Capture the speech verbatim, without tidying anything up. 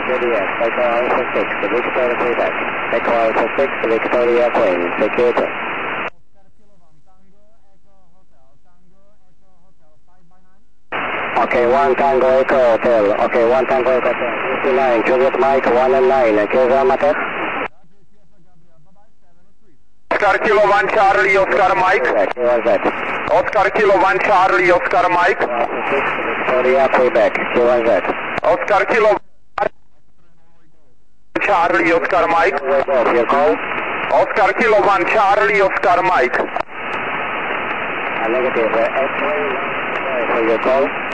Echo Alpha six, Victoria playback. Echo Alpha six, Victoria Queen, security. Okay, one Tango Echo Hotel. Okay, one Tango Echo Hotel. fifty-nine, Juliet Mike, one and nine. Kilo Amateur. Oscar Kilo one Charlie, Oscar Mike. Who was that? Oscar Kilo one Charlie, Oscar Mike. six, Victoria playback. Who was that? Oscar Kilo Charlie, Oscar Mike. Your call? Oscar Kilo one Charlie, Oscar Mike. A negative. Uh, X-ray. For your call?